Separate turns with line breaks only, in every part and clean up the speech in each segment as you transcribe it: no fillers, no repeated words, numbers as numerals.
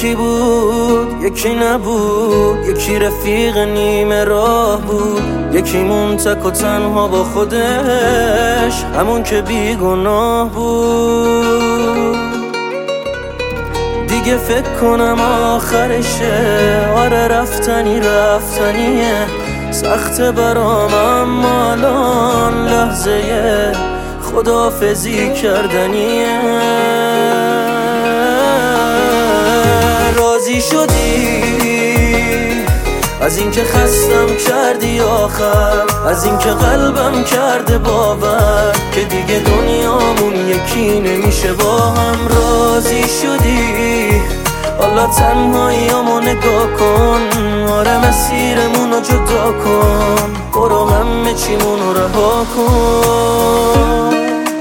یکی بود یکی نبود، یکی رفیق نیمه راه بود، یکی مون تک و تنها با خودش، همون که بیگناه بود. دیگه فکر کنم آخرشه، آره رفتنیه، سخته برام اما الان لحظه خداحافظی کردنیه. راضی شدی از اینکه خستم کردی آخر، از اینکه قلبم کرده باور که دیگه دنیامون یکی نمیشه با هم. راضی شدی حالا تنهاییامو نگاه کن، آره مسیرمونو جدا کن، برو همه چیمونو رها کن.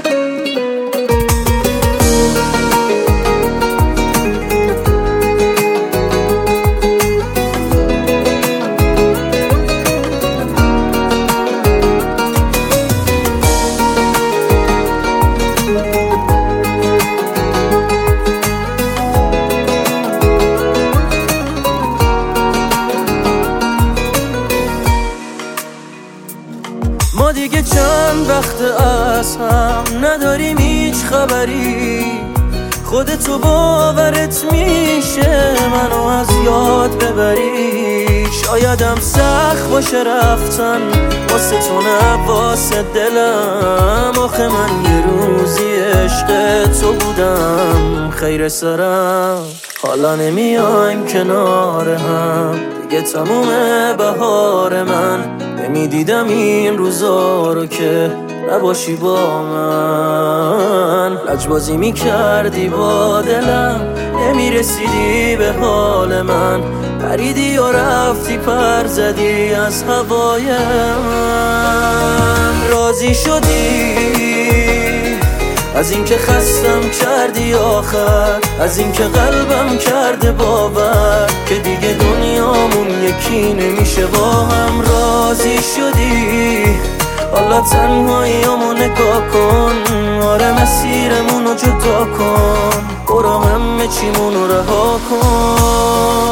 ما دیگه چند وقت از هم نداریم هیچ خبری، خودتو باورت میشه منو از یاد ببری. شایدم سخت باشه رفتن واسه تو نه واسه دلم، آخه من یه روزی عشق تو بودم خیر سرم. حالا نمیایم کنار هم دیگه، تموم بهار من، نمیدیدم این روزا رو که نباشی با من. لجبازی میکردی با دلم، نمیرسیدی به حال من، پریدی و رفتی پر زدی از هوای من. راضی شدی از اینکه خستم کردی آخر، از اینکه قلبم کرده باور که دیگه دنیامون یکی نمیشه با هم. راضی شدی حالا تنهاییامو نگاه کن، آره مسیرمونو جدا کن، برو همه چیمونو رها کن.